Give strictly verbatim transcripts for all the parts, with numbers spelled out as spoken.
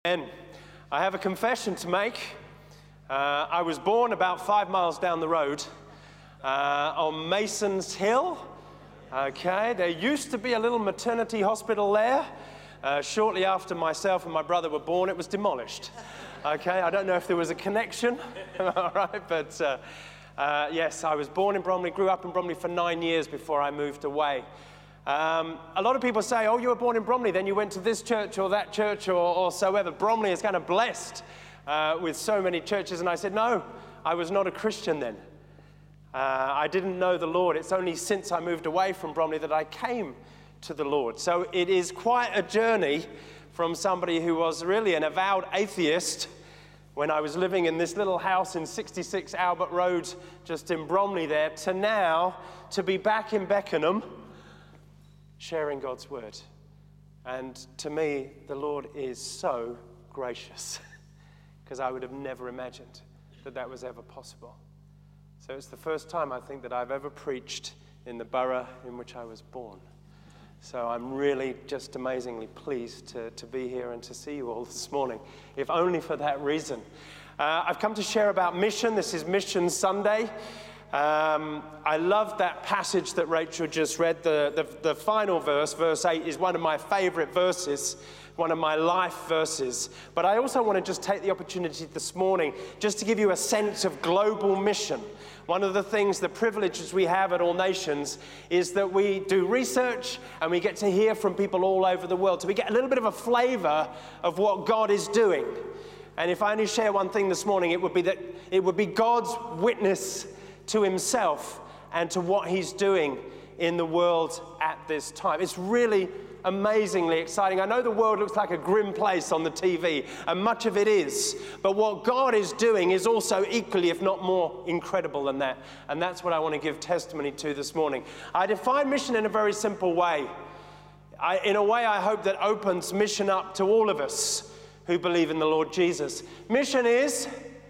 And I have a confession to make. Uh, I was born about five miles down the road uh, on Mason's Hill. Okay, there used to be a little maternity hospital there. Uh, shortly after myself and my brother were born, it was demolished. Okay, I don't know if there was a connection, all right, but uh, uh, yes, I was born in Bromley, grew up in Bromley for nine years before I moved away. Um, a lot of people say, oh, you were born in Bromley, then you went to this church or that church or, or so ever. Bromley is kind of blessed uh, with so many churches. And I said, no, I was not a Christian then. Uh, I didn't know the Lord. It's only since I moved away from Bromley that I came to the Lord. So it is quite a journey from somebody who was really an avowed atheist when I was living in this little house in sixty-six Albert Road, just in Bromley there, to now to be back in Beckenham, sharing God's word. And to me, the Lord is so gracious because I would have never imagined that that was ever possible. So it's the first time I think that I've ever preached in the borough in which I was born. So I'm really just amazingly pleased to, to be here and to see you all this morning, if only for that reason. Uh, I've come to share about mission. This is Mission Sunday. Um, I love that passage that Rachel just read. The, the, the final verse, verse eight, is one of my favorite verses, one of my life verses. But I also want to just take the opportunity this morning just to give you a sense of global mission. One of the things, the privileges we have at All Nations is that we do research and we get to hear from people all over the world. So we get a little bit of a flavor of what God is doing. And if I only share one thing this morning, it would be that it would be God's witness to himself and to what he's doing in the world at this time. It's really amazingly exciting. I know the world looks like a grim place on the T V, and much of it is, but what God is doing is also equally, if not more, incredible than that. And that's what I want to give testimony to this morning. I define mission in a very simple way. I, in a way I hope that opens mission up to all of us who believe in the Lord Jesus. Mission is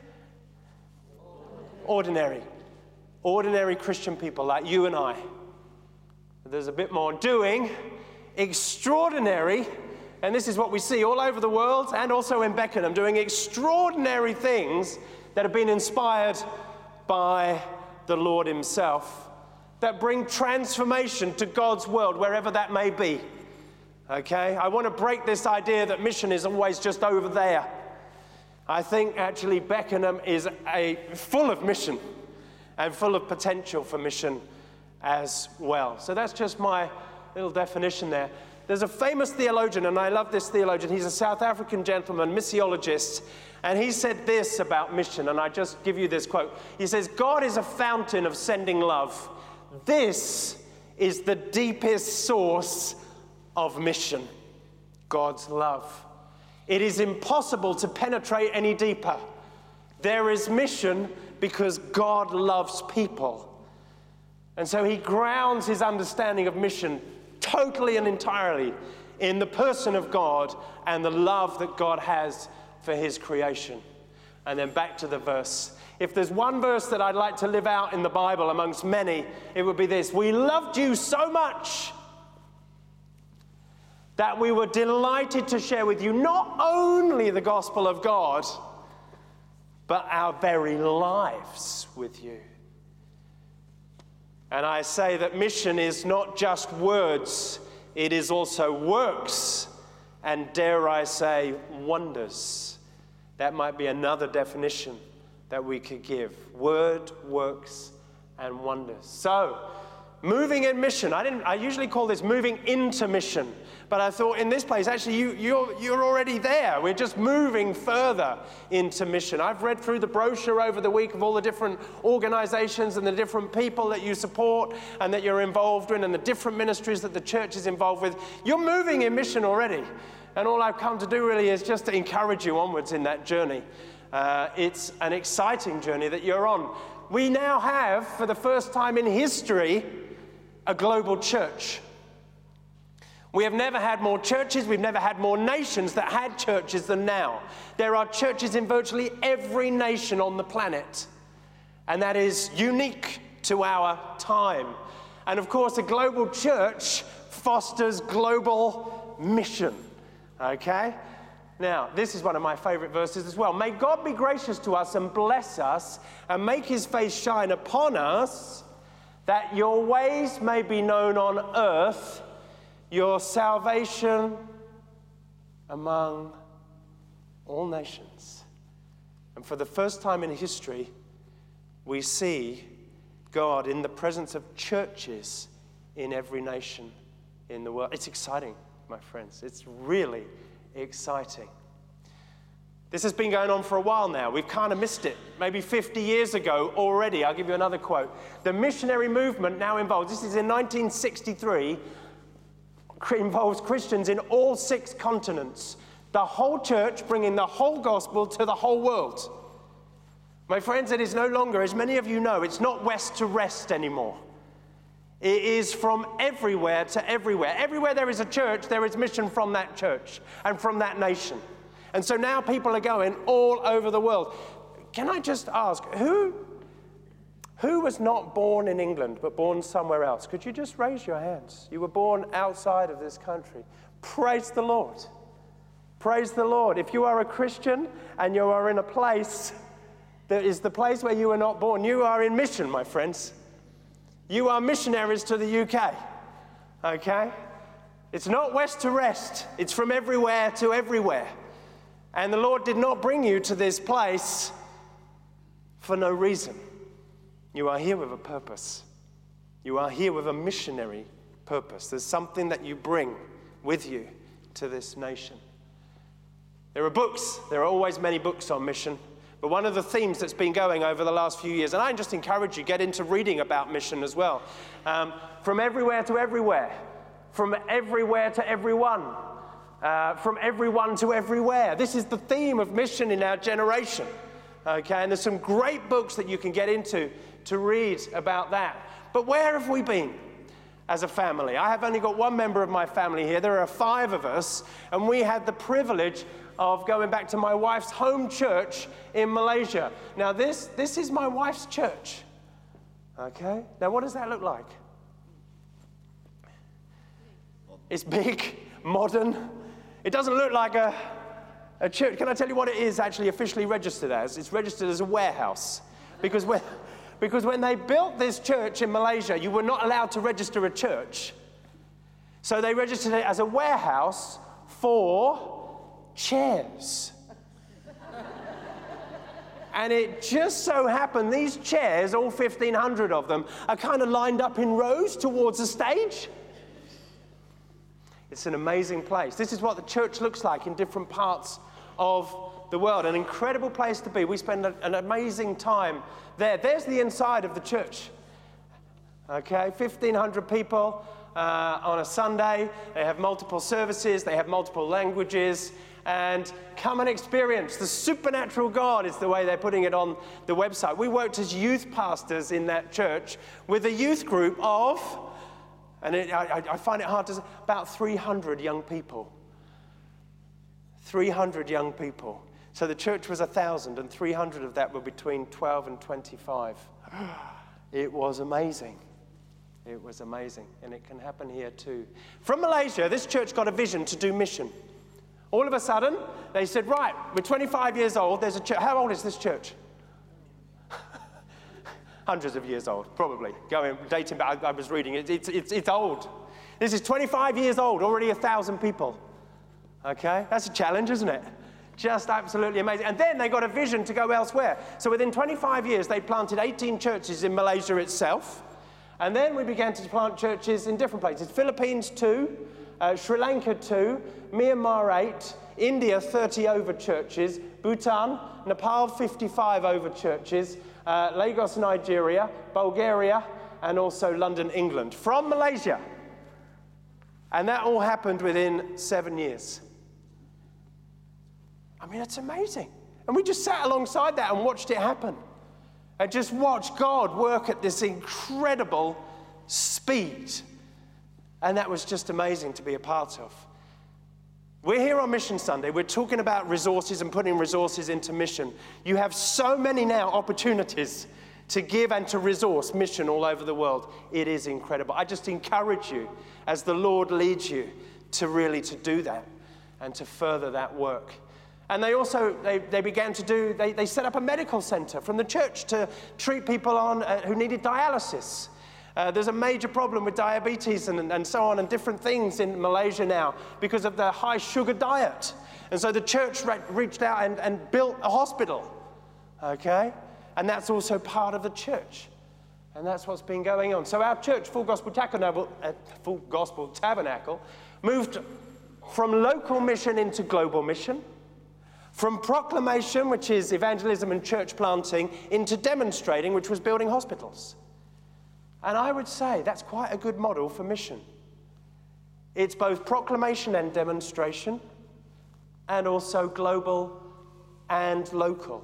ordinary. Ordinary Christian people like you and I. There's a bit more doing. Extraordinary, and this is what we see all over the world and also in Beckenham, doing extraordinary things that have been inspired by the Lord himself, that bring transformation to God's world, wherever that may be. Okay? I want to break this idea that mission is always just over there. I think actually Beckenham is a, full of mission and full of potential for mission as well. So that's just my little definition there. There's a famous theologian, and I love this theologian. He's a South African gentleman, missiologist, and he said this about mission, and I just give you this quote. He says, God is a fountain of sending love. This is the deepest source of mission, God's love. It is impossible to penetrate any deeper. There is mission because God loves people. And so he grounds his understanding of mission totally and entirely in the person of God and the love that God has for his creation. And then back to the verse. If there's one verse that I'd like to live out in the Bible amongst many, it would be this. We loved you so much that we were delighted to share with you not only the gospel of God, but our very lives with you. And I say that mission is not just words, it is also works, and dare I say, wonders. That might be another definition that we could give. Word, works, and wonders. So, moving in mission. I didn't. I usually call this moving into mission. But I thought in this place, actually, you, you're, you're already there. We're just moving further into mission. I've read through the brochure over the week of all the different organizations and the different people that you support and that you're involved in and the different ministries that the church is involved with. You're moving in mission already. And all I've come to do really is just to encourage you onwards in that journey. Uh, it's an exciting journey that you're on. We now have, for the first time in history, a global church. We have never had more churches, we've never had more nations that had churches than now. There are churches in virtually every nation on the planet, and that is unique to our time. And of course, a global church fosters global mission, okay? Now, this is one of my favorite verses as well. May God be gracious to us and bless us and make his face shine upon us, that your ways may be known on earth, your salvation among all nations. And for the first time in history, we see God in the presence of churches in every nation in the world. It's exciting, my friends. It's really exciting. This has been going on for a while now. We've kind of missed it. Maybe fifty years ago already. I'll give you another quote. The missionary movement now involves, this is in nineteen sixty-three, involves Christians in all six continents. The whole church bringing the whole gospel to the whole world. My friends, it is no longer, as many of you know, it's not west to rest anymore. It is from everywhere to everywhere. Everywhere there is a church, there is mission from that church and from that nation. And so now people are going all over the world. Can I just ask, who, who was not born in England but born somewhere else? Could you just raise your hands? You were born outside of this country. Praise the Lord. Praise the Lord. If you are a Christian and you are in a place that is the place where you were not born, you are in mission, my friends. You are missionaries to the U K, okay? It's not west to rest. It's from everywhere to everywhere. And the Lord did not bring you to this place for no reason. You are here with a purpose. You are here with a missionary purpose. There's something that you bring with you to this nation. There are books. There are always many books on mission. But one of the themes that's been going over the last few years, and I just encourage you, get into reading about mission as well. Um, from everywhere to everywhere. From everywhere to everyone. Uh, from everyone to everywhere. This is the theme of mission in our generation. Okay, and there's some great books that you can get into to read about that. But where have we been as a family? I have only got one member of my family here. There are five of us, and we had the privilege of going back to my wife's home church in Malaysia. Now this, this is my wife's church. Okay, now what does that look like? It's big, modern. It doesn't look like a, a church. Can I tell you what it is actually officially registered as? It's registered as a warehouse. Because when, because when they built this church in Malaysia, you were not allowed to register a church. So they registered it as a warehouse for chairs. And it just so happened these chairs, all fifteen hundred of them, are kind of lined up in rows towards the stage. It's an amazing place. This is what the church looks like in different parts of the world. An incredible place to be. We spend a, an amazing time there. There's the inside of the church. Okay, fifteen hundred people uh, on a Sunday. They have multiple services. They have multiple languages. And come and experience the supernatural God is the way they're putting it on the website. We worked as youth pastors in that church with a youth group of, and it, I, I find it hard to say, about three hundred young people. three hundred young people. So the church was one thousand, and three hundred of that were between twelve and twenty-five. It was amazing. It was amazing, and it can happen here too. From Malaysia, this church got a vision to do mission. All of a sudden, they said, right, we're twenty-five years old. There's a church. How old is this church? Hundreds of years old, probably. Going, dating back, I, I was reading it. It's, it's, it's old. This is twenty-five years old, already a thousand people. Okay? That's a challenge, isn't it? Just absolutely amazing. And then they got a vision to go elsewhere. So within twenty-five years, they planted eighteen churches in Malaysia itself. And then we began to plant churches in different places. Philippines, two. Uh, Sri Lanka, two. Myanmar, eight. India, thirty over churches. Bhutan, Nepal, fifty-five over churches. Uh, Lagos, Nigeria. Bulgaria, and also London, England. From Malaysia. And that all happened within seven years. I mean, it's amazing. And we just sat alongside that and watched it happen. And just watched God work at this incredible speed. And that was just amazing to be a part of. We're here on Mission Sunday. We're talking about resources and putting resources into mission. You have so many now opportunities to give and to resource mission all over the world. It is incredible. I just encourage you, as the Lord leads you, to really to do that and to further that work. And they also, they, they began to do, they, they set up a medical center from the church to treat people on uh, who needed dialysis. Uh, there's a major problem with diabetes and, and so on and different things in Malaysia now because of the high sugar diet. And so the church re- reached out and, and built a hospital, okay? And that's also part of the church. And that's what's been going on. So our church, Full Gospel Tabernacle, uh, Full Gospel Tabernacle, moved from local mission into global mission, from proclamation, which is evangelism and church planting, into demonstrating, which was building hospitals. And I would say that's quite a good model for mission. It's both proclamation and demonstration, and also global and local.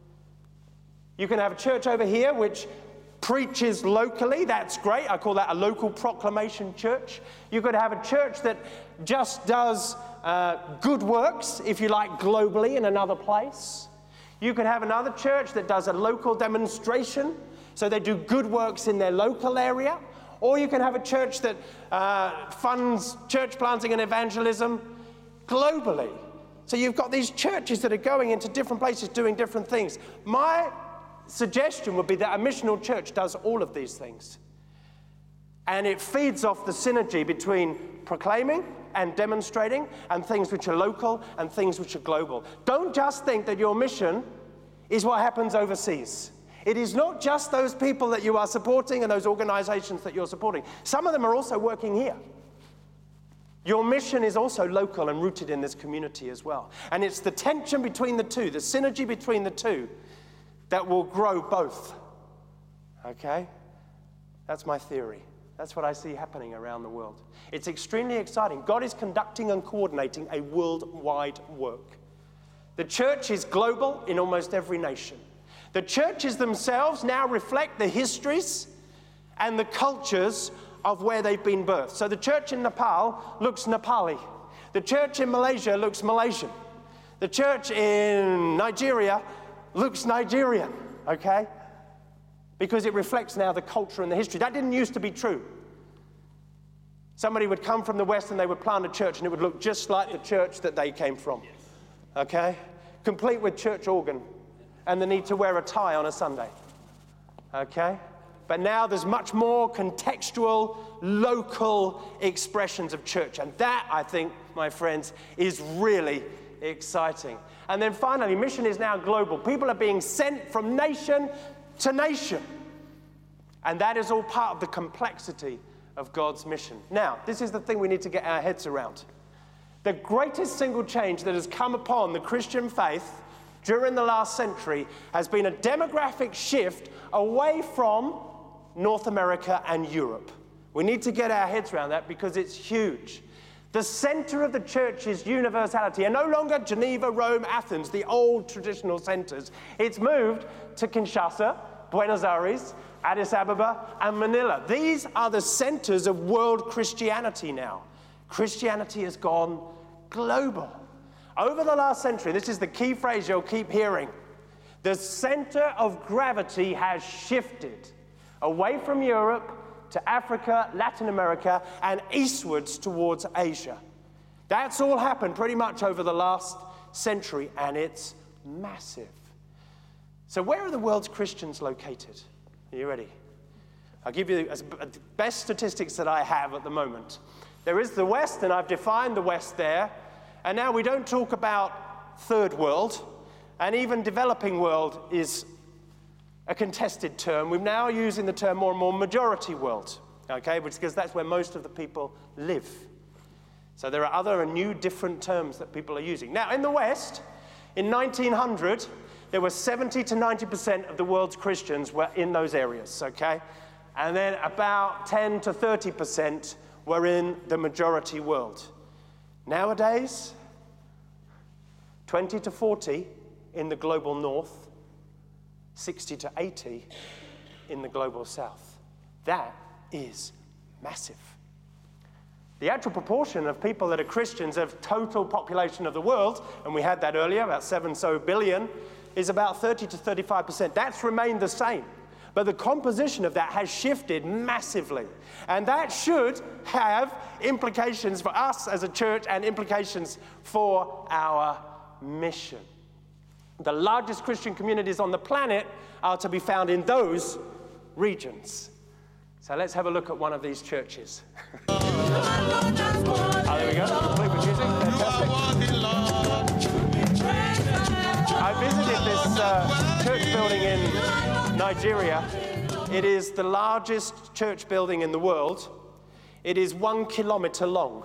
You can have a church over here which preaches locally. That's great. I call that a local proclamation church. You could have a church that just does uh, good works, if you like, globally in another place. You could have another church that does a local demonstration, so they do good works in their local area. Or you can have a church that uh, funds church planting and evangelism globally. So you've got these churches that are going into different places doing different things. My suggestion would be that a missional church does all of these things. And it feeds off the synergy between proclaiming and demonstrating and things which are local and things which are global. Don't just think that your mission is what happens overseas. It is not just those people that you are supporting and those organizations that you're supporting. Some of them are also working here. Your mission is also local and rooted in this community as well. And it's the tension between the two, the synergy between the two, that will grow both. Okay? That's my theory. That's what I see happening around the world. It's extremely exciting. God is conducting and coordinating a worldwide work. The church is global in almost every nation. The churches themselves now reflect the histories and the cultures of where they've been birthed. So the church in Nepal looks Nepali. The church in Malaysia looks Malaysian. The church in Nigeria looks Nigerian, okay? Because it reflects now the culture and the history. That didn't used to be true. Somebody would come from the West and they would plant a church and it would look just like the church that they came from, okay? Complete with church organ and the need to wear a tie on a Sunday, okay? But now there's much more contextual, local expressions of church. And that, I think, my friends, is really exciting. And then finally, mission is now global. People are being sent from nation to nation. And that is all part of the complexity of God's mission. Now, this is the thing we need to get our heads around. The greatest single change that has come upon the Christian faith during the last century has been a demographic shift away from North America and Europe. We need to get our heads around that because it's huge. The center of the church is universality, and no longer Geneva, Rome, Athens, the old traditional centers. It's moved to Kinshasa, Buenos Aires, Addis Ababa, and Manila. These are the centers of world Christianity now. Christianity has gone global. Over the last century, this is the key phrase you'll keep hearing, the center of gravity has shifted away from Europe to Africa, Latin America, and eastwards towards Asia. That's all happened pretty much over the last century, and it's massive. So where are the world's Christians located? Are you ready? I'll give you the best statistics that I have at the moment. There is the West, and I've defined the West there. And now we don't talk about third world, and even developing world is a contested term. We're now using the term more and more majority world, okay, because that's where most of the people live. So there are other and new different terms that people are using. Now, in the West, in nineteen hundred, there were seventy to ninety percent of the world's Christians were in those areas, okay? And then about ten to thirty percent were in the majority world. Nowadays, twenty to forty in the global north, sixty to eighty in the global south. That is massive. The actual proportion of people that are Christians of total population of the world, and we had that earlier, about seven so billion, is about thirty to thirty-five percent. That's remained the same. But the composition of that has shifted massively. And that should have implications for us as a church and implications for our mission. The largest Christian communities on the planet are to be found in those regions. So let's have a look at one of these churches. Oh, there we go. Complete with music. Fantastic. I visited this uh, church building in Nigeria. It is the largest church building in the world. It is one kilometer long.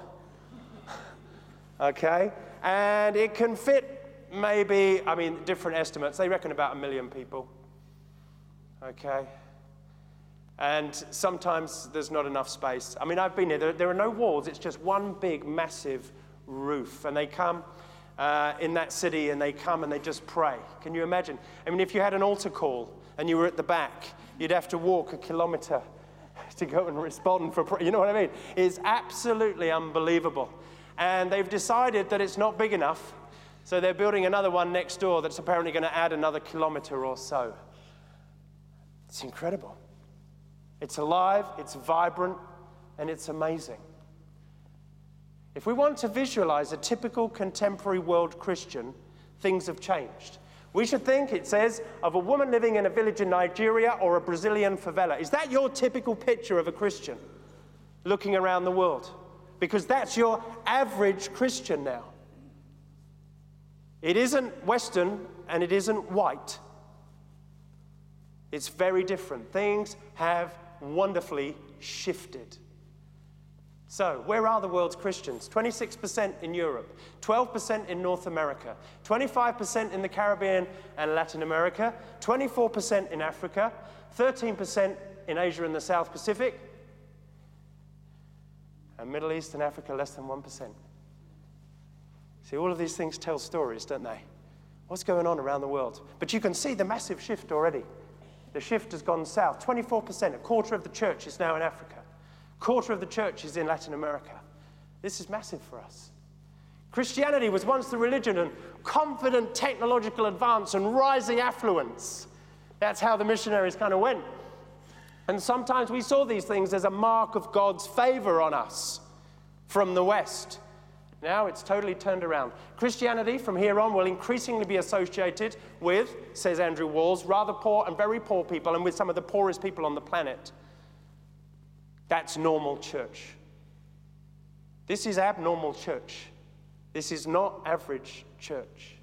Okay? And it can fit maybe, I mean, different estimates. They reckon about a million people. Okay? And sometimes there's not enough space. I mean, I've been here. There, there are no walls. It's just one big, massive roof. And they come uh, in that city, and they come and they just pray. Can you imagine? I mean, if you had an altar call and you were at the back, you'd have to walk a kilometer to go and respond for prayer. You know what I mean? It's absolutely unbelievable. And they've decided that it's not big enough, so they're building another one next door that's apparently going to add another kilometer or so. It's incredible. It's alive, it's vibrant, and it's amazing. If we want to visualize a typical contemporary world Christian, things have changed. We should think, it says, of a woman living in a village in Nigeria or a Brazilian favela. Is that your typical picture of a Christian looking around the world? Because that's your average Christian now. It isn't Western and it isn't white. It's very different. Things have wonderfully shifted. So, where are the world's Christians? twenty-six percent in Europe, twelve percent in North America, twenty-five percent in the Caribbean and Latin America, twenty-four percent in Africa, thirteen percent in Asia and the South Pacific, and Middle East and Africa less than one percent. See, all of these things tell stories, don't they? What's going on around the world? But you can see the massive shift already. The shift has gone south. twenty-four percent, a quarter of the church is now in Africa. A quarter of the church is in Latin America. This is massive for us. Christianity was once the religion of confident technological advance and rising affluence. That's how the missionaries kind of went. And sometimes we saw these things as a mark of God's favor on us from the West. Now it's totally turned around. Christianity from here on will increasingly be associated with, says Andrew Walls, rather poor and very poor people, and with some of the poorest people on the planet. That's normal church. This is abnormal church. This is not average church.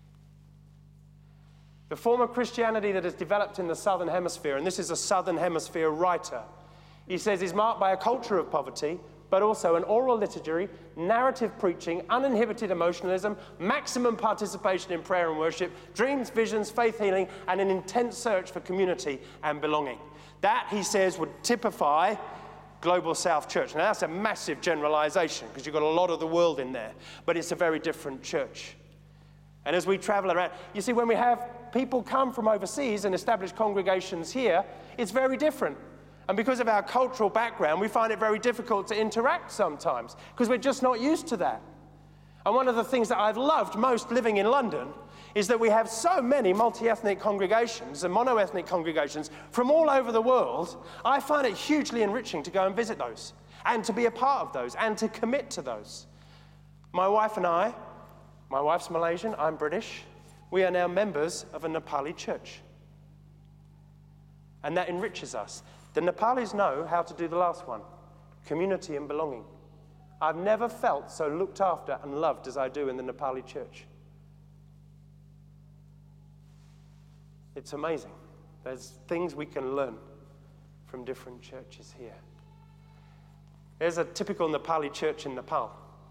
The form of Christianity that has developed in the Southern Hemisphere, and this is a Southern Hemisphere writer, he says is marked by a culture of poverty, but also an oral liturgy, narrative preaching, uninhibited emotionalism, maximum participation in prayer and worship, dreams, visions, faith healing, and an intense search for community and belonging. That, he says, would typify Global South Church. Now, that's a massive generalization because you've got a lot of the world in there, but it's a very different church. And as we travel around, you see, when we have people come from overseas and establish congregations here, it's very different. And because of our cultural background, we find it very difficult to interact sometimes because we're just not used to that. And one of the things that I've loved most living in London is that we have so many multi-ethnic congregations and mono-ethnic congregations from all over the world. I find it hugely enriching to go and visit those and to be a part of those and to commit to those. My wife and I, my wife's Malaysian, I'm British, we are now members of a Nepali church. And that enriches us. The Nepalis know how to do the last one, community and belonging. I've never felt so looked after and loved as I do in the Nepali church. It's amazing. There's things we can learn from different churches here. There's a typical Nepali church in Nepal.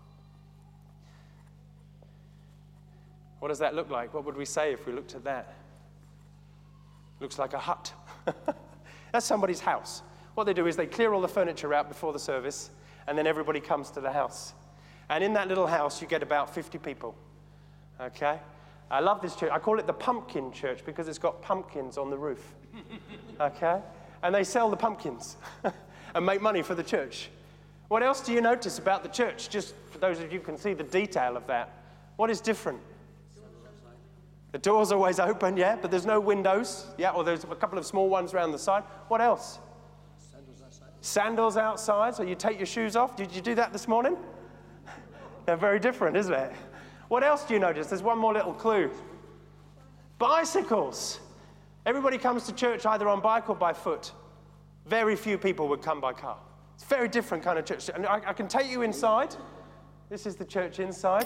What does that look like? What would we say if we looked at that? Looks like a hut. That's somebody's house. What they do is they clear all the furniture out before the service, and then everybody comes to the house. And in that little house, you get about fifty people, okay? I love this church. I call it the pumpkin church because it's got pumpkins on the roof, okay? And they sell the pumpkins and make money for the church. What else do you notice about the church? Just for those of you who can see the detail of that. What is different? The door's always open, yeah, but there's no windows, yeah, or there's a couple of small ones around the side. What else? Sandals outside. Sandals outside, so you take your shoes off. Did you do that this morning? They're very different, isn't it? What else do you notice? There's one more little clue. Bicycles. Everybody comes to church either on bike or by foot. Very few people would come by car. It's a very different kind of church. And I, I can take you inside. This is the church inside.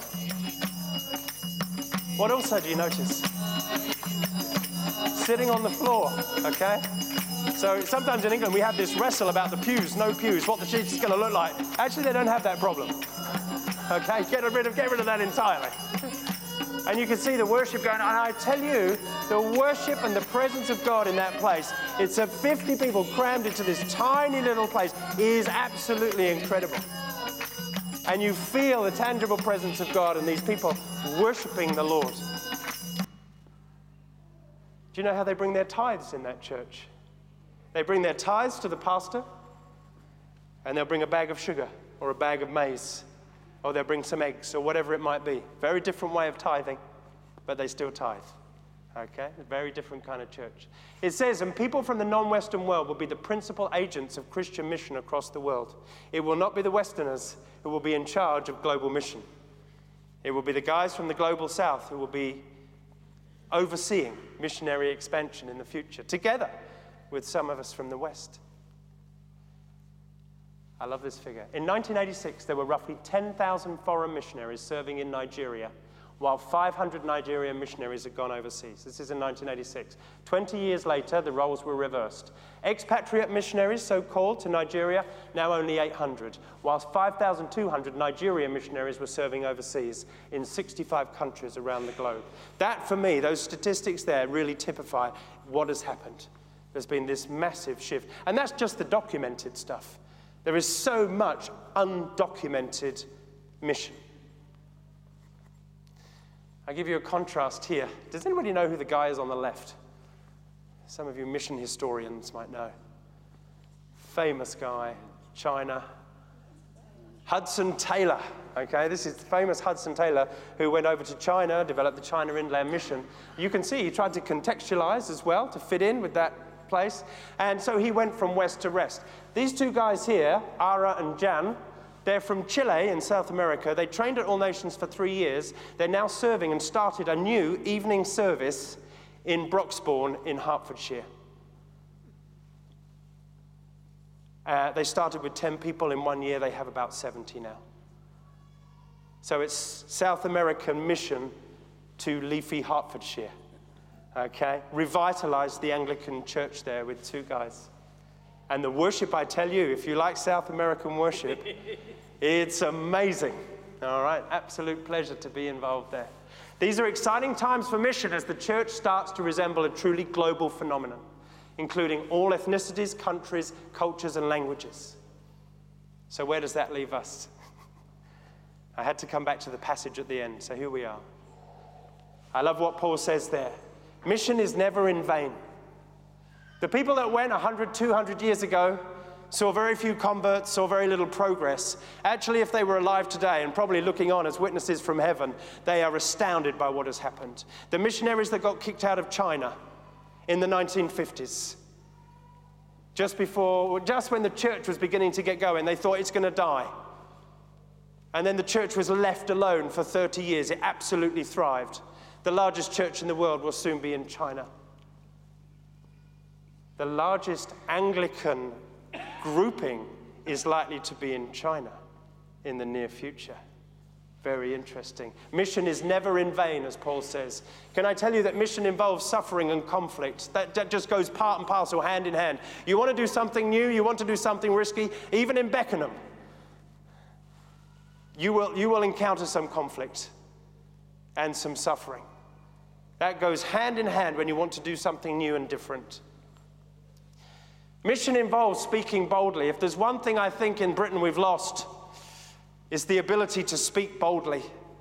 What also do you notice? Sitting on the floor, okay? So sometimes in England we have this wrestle about the pews, no pews, what the church is going to look like. Actually, they don't have that problem. Okay, get rid of, get rid of that entirely. And you can see the worship going on. And I tell you, the worship and the presence of God in that place, it's a fifty people crammed into this tiny little place, is absolutely incredible. And you feel the tangible presence of God and these people worshiping the Lord. Do you know how they bring their tithes in that church? They bring their tithes to the pastor, and they'll bring a bag of sugar or a bag of maize, or they'll bring some eggs or whatever it might be. Very different way of tithing, but they still tithe. Okay? A very different kind of church. It says, and people from the non-Western world will be the principal agents of Christian mission across the world. It will not be the Westerners who will be in charge of global mission. It will be the guys from the global south who will be overseeing missionary expansion in the future, together with some of us from the West. I love this figure. In nineteen eighty-six, there were roughly ten thousand foreign missionaries serving in Nigeria, while five hundred Nigerian missionaries had gone overseas. This is in nineteen eighty-six. twenty years later, the roles were reversed. Expatriate missionaries, so-called, to Nigeria, now only eight hundred, whilst five thousand two hundred Nigerian missionaries were serving overseas in sixty-five countries around the globe. That, for me, those statistics there really typify what has happened. There's been this massive shift. And that's just the documented stuff. There is so much undocumented mission. I'll give you a contrast here. Does anybody know who the guy is on the left? Some of you mission historians might know. Famous guy, China. Hudson Taylor, okay? This is the famous Hudson Taylor who went over to China, developed the China Inland Mission. You can see he tried to contextualize as well to fit in with that place. And so he went from west to west. These two guys here, Ara and Jan, they're from Chile in South America. They trained at All Nations for three years. They're now serving and started a new evening service in Broxbourne in Hertfordshire. Uh, they started with ten people in one year. They have about seventy now. So it's South American mission to leafy Hertfordshire. Okay, revitalized the Anglican church there with two guys. And the worship, I tell you, if you like South American worship, it's amazing. All right, absolute pleasure to be involved there. These are exciting times for mission as the church starts to resemble a truly global phenomenon, including all ethnicities, countries, cultures, and languages. So where does that leave us? I had to come back to the passage at the end, so here we are. I love what Paul says there. Mission is never in vain. The people that went one hundred, two hundred years ago saw very few converts, saw very little progress. Actually, if they were alive today and probably looking on as witnesses from heaven, they are astounded by what has happened. The missionaries that got kicked out of China in the nineteen fifties, just before, just when the church was beginning to get going, they thought it's going to die. And then the church was left alone for thirty years. It absolutely thrived. The largest church in the world will soon be in China. The largest Anglican grouping is likely to be in China in the near future. Very interesting. Mission is never in vain, as Paul says. Can I tell you that mission involves suffering and conflict? That, that just goes part and parcel, hand in hand. You want to do something new, you want to do something risky, even in Beckenham, you will, you will encounter some conflict and some suffering. That goes hand in hand when you want to do something new and different. Mission involves speaking boldly. If there's one thing I think in Britain we've lost, it's the ability to speak boldly.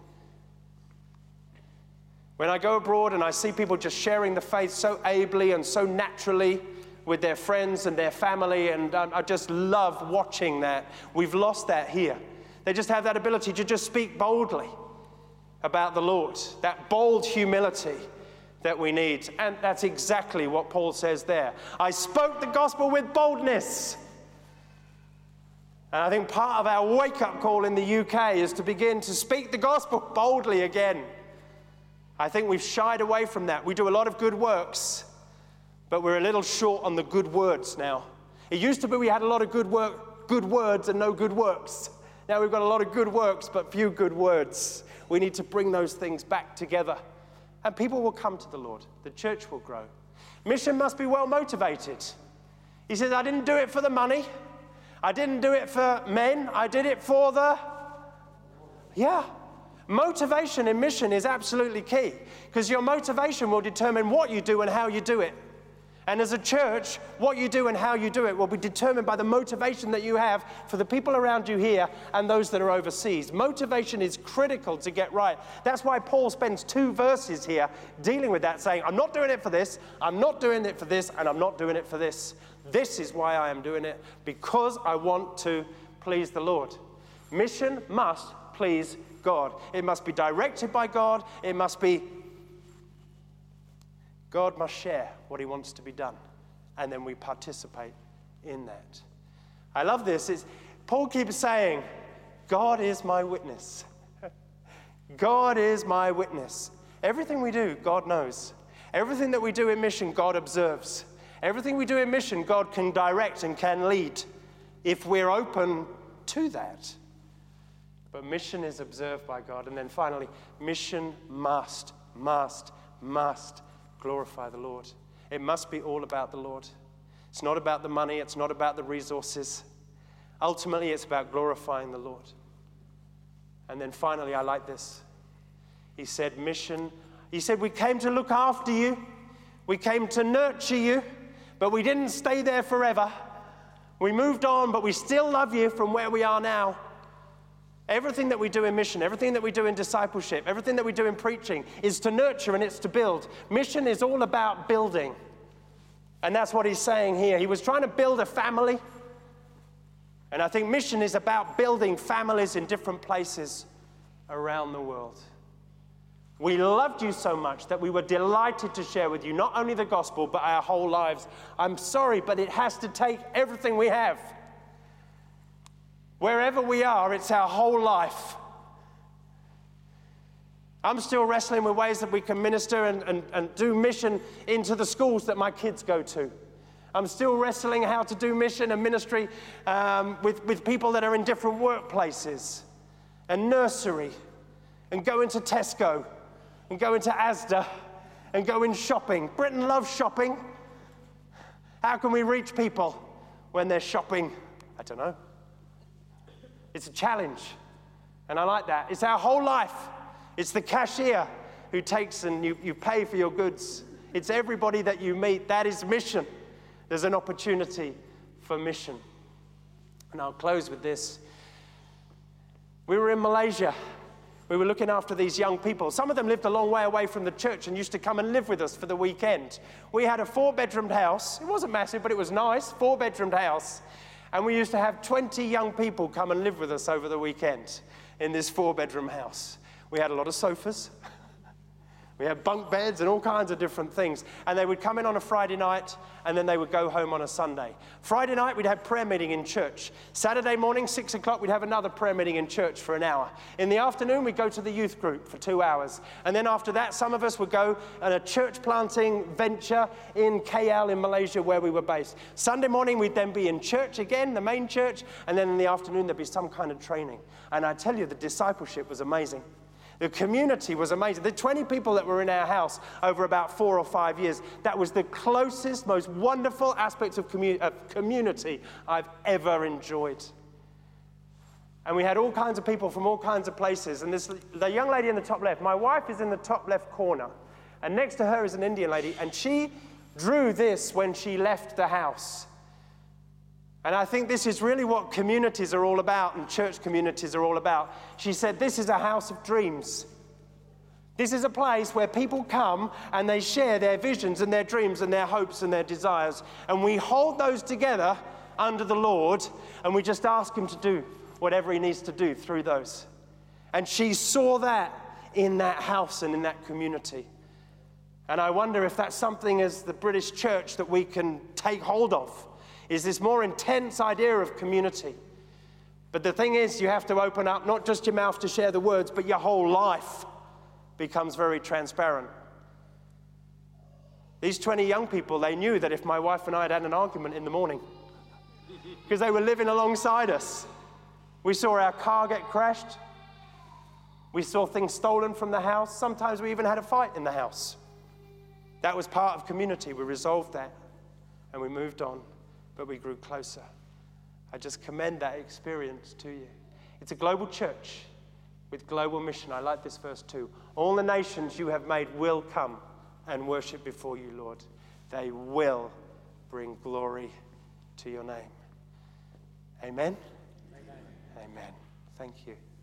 When I go abroad and I see people just sharing the faith so ably and so naturally with their friends and their family, and I just love watching that. We've lost that here. They just have that ability to just speak boldly about the Lord, that bold humility that we need. And that's exactly what Paul says there. I spoke the gospel with boldness. And I think part of our wake-up call in the U K is to begin to speak the gospel boldly again. I think we've shied away from that. We do a lot of good works, but we're a little short on the good words now. It used to be we had a lot of good work, good words and no good works. Now we've got a lot of good works, but few good words. We need to bring those things back together. And people will come to the Lord. The church will grow. Mission must be well motivated. He says, I didn't do it for the money. I didn't do it for men. I did it for the... Yeah. Motivation in mission is absolutely key, because your motivation will determine what you do and how you do it. And as a church, what you do and how you do it will be determined by the motivation that you have for the people around you here and those that are overseas. Motivation is critical to get right. That's why Paul spends two verses here dealing with that, saying, I'm not doing it for this, I'm not doing it for this, and I'm not doing it for this. This is why I am doing it, because I want to please the Lord. Mission must please God. It must be directed by God. It must be God must share what he wants to be done, and then we participate in that. I love this. It's, Paul keeps saying, God is my witness. God is my witness. Everything we do, God knows. Everything that we do in mission, God observes. Everything we do in mission, God can direct and can lead if we're open to that. But mission is observed by God. And then finally, mission must, must, must glorify the Lord. It must be all about the Lord. It's not about the money. It's not about the resources. Ultimately, it's about glorifying the Lord. And then finally, I like this. He said, mission. He said, we came to look after you. We came to nurture you, but we didn't stay there forever. We moved on, but we still love you from where we are now. Everything that we do in mission, everything that we do in discipleship, everything that we do in preaching is to nurture and it's to build. Mission is all about building. And that's what he's saying here. He was trying to build a family. And I think mission is about building families in different places around the world. We loved you so much that we were delighted to share with you not only the gospel, but our whole lives. I'm sorry, but it has to take everything we have. Wherever we are, it's our whole life. I'm still wrestling with ways that we can minister and, and, and do mission into the schools that my kids go to. I'm still wrestling how to do mission and ministry um, with, with people that are in different workplaces and nursery, and go into Tesco and go into Asda and go in shopping. Britain loves shopping. How can we reach people when they're shopping? I don't know. It's a challenge, and I like that. It's our whole life. It's the cashier who takes and you, you pay for your goods. It's everybody that you meet. That is mission. There's an opportunity for mission. And I'll close with this. We were in Malaysia. We were looking after these young people. Some of them lived a long way away from the church and used to come and live with us for the weekend. We had a four-bedroomed house. It wasn't massive, but it was nice, four-bedroomed house. And we used to have twenty young people come and live with us over the weekend in this four-bedroom house. We had a lot of sofas. We had bunk beds and all kinds of different things. And they would come in on a Friday night, and then they would go home on a Sunday. Friday night, we'd have prayer meeting in church. Saturday morning, six o'clock, we'd have another prayer meeting in church for an hour. In the afternoon, we'd go to the youth group for two hours. And then after that, some of us would go on a church planting venture in K L in Malaysia, where we were based. Sunday morning, we'd then be in church again, the main church. And then in the afternoon, there'd be some kind of training. And I tell you, the discipleship was amazing. The community was amazing. The twenty people that were in our house over about four or five years, that was the closest, most wonderful aspect of, commu- of community I've ever enjoyed. And we had all kinds of people from all kinds of places. And this, the young lady in the top left, my wife is in the top left corner. And next to her is an Indian lady. And she drew this when she left the house. And I think this is really what communities are all about and church communities are all about. She said, this is a house of dreams. This is a place where people come and they share their visions and their dreams and their hopes and their desires. And we hold those together under the Lord, and we just ask him to do whatever he needs to do through those. And she saw that in that house and in that community. And I wonder if that's something as the British church that we can take hold of. Is this more intense idea of community, But the thing is, you have to open up not just your mouth to share the words, but your whole life becomes very transparent. These twenty young people, they knew that if my wife and I had had an argument in the morning, because they were living alongside us, we saw our car get crashed, we saw things stolen from the house, sometimes we even had a fight in the house. That was part of community. We resolved that and we moved on, but we grew closer. I just commend that experience to you. It's a global church with global mission. I like this verse too. All the nations you have made will come and worship before you, Lord. They will bring glory to your name. Amen? Amen. Amen. Thank you.